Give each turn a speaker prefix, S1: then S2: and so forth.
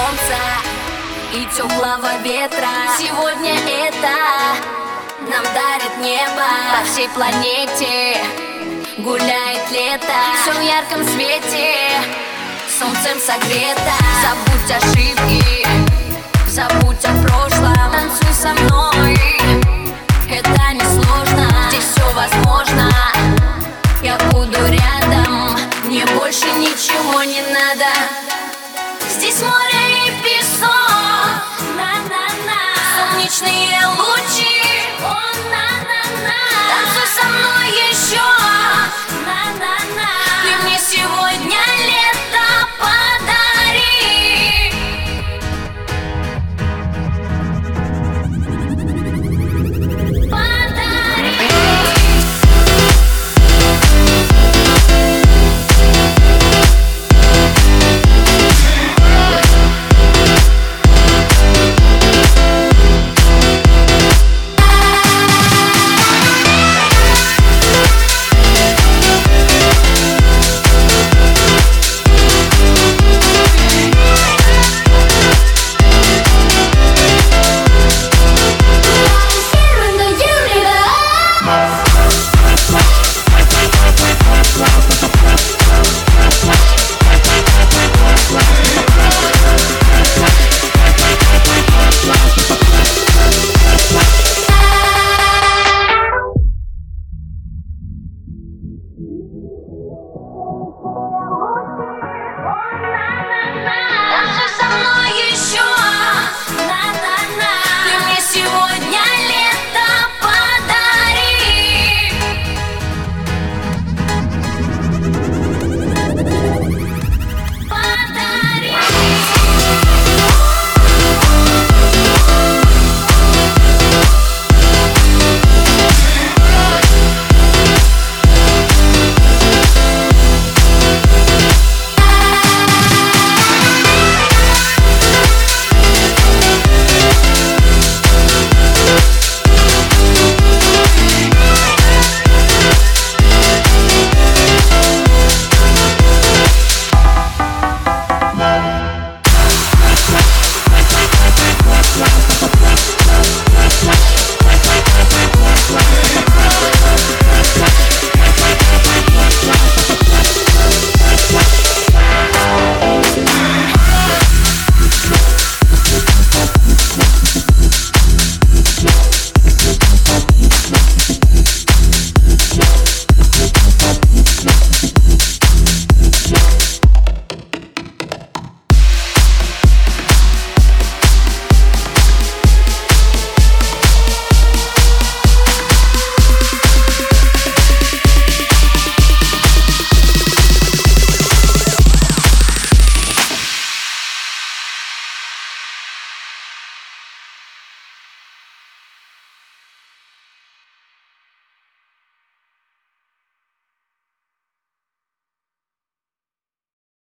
S1: солнца и теплого ветра. Сегодня это нам дарит небо. По всей планете гуляет лето. Все в ярком свете, солнцем согрето. Забудь ошибки, забудь о прошлом. Танцуй со мной, это несложно. Здесь все возможно, я буду рядом. Мне больше ничего не надо.